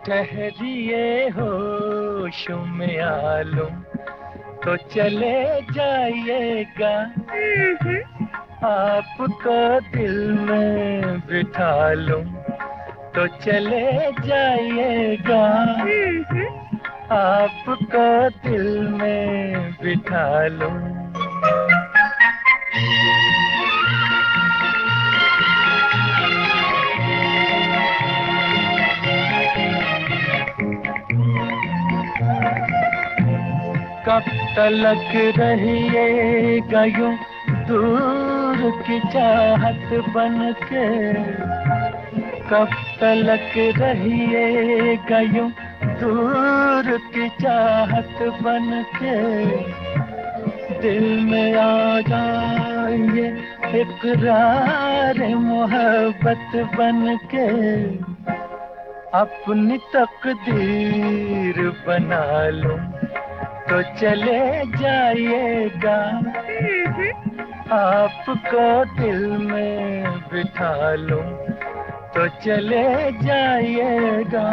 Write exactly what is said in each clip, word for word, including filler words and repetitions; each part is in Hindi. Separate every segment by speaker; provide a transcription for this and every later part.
Speaker 1: ठहरिए होश में आलूम तो चले जाइएगा, आपको दिल में बिठा लूं तो चले जाइएगा, आपको दिल में बिठा लूं। कब तलक रहिएगा यूं दूर की चाहत बनके, कब तलक रहिएगा यूं दूर की चाहत बनके, दिल में आ जाएंगे इकरार मोहब्बत बनके, अपनी तकदीर बना लूं तो चले जाइएगा, आपको दिल में बिठा लूं तो चले जाइएगा,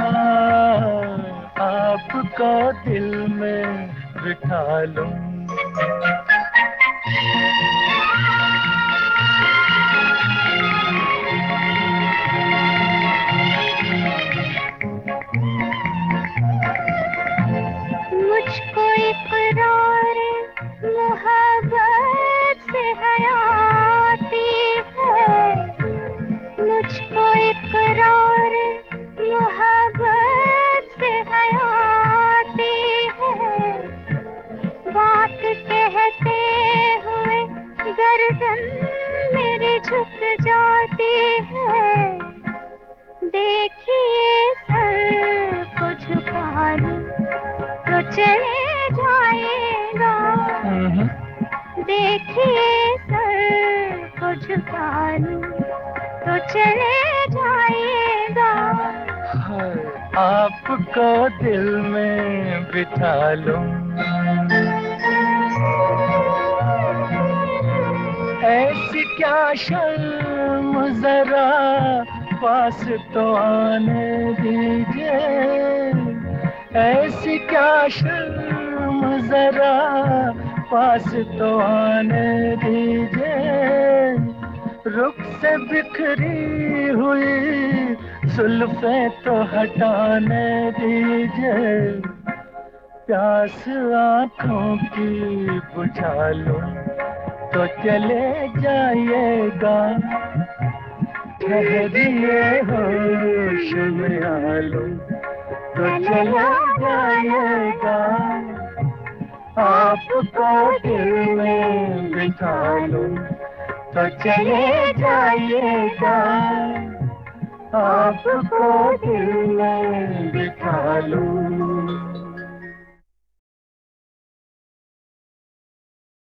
Speaker 1: आपको दिल में बिठा लूं।
Speaker 2: मुझको इकरार मोहब्बत से हयाती है, मुझको इकरार मोहब्बत से हयाती है, बात कहते हुए गर्दन मेरी झुक जाती है, देखिए सर को झुका लूं तो चले जाएगा, देखिए सर को झुका लूं तो चले जाएगा,
Speaker 1: आपको दिल में बिठा लूं। ऐसी क्या शर्म जरा पास तो आने दीजिए, ऐसी क्या शर्म जरा पास तो आने दीजिए, रुख से बिखरी हुई जुल्फें तो हटाने दीजिए, प्यास आँखों की बुझा लूं तो चले जाइएगा, ठहरिए होश में आ लूं तो चले जाइएगा, आपको दिल में बिठा लूं तो चले जाइएगा, आपको दिल में बिठा लूं।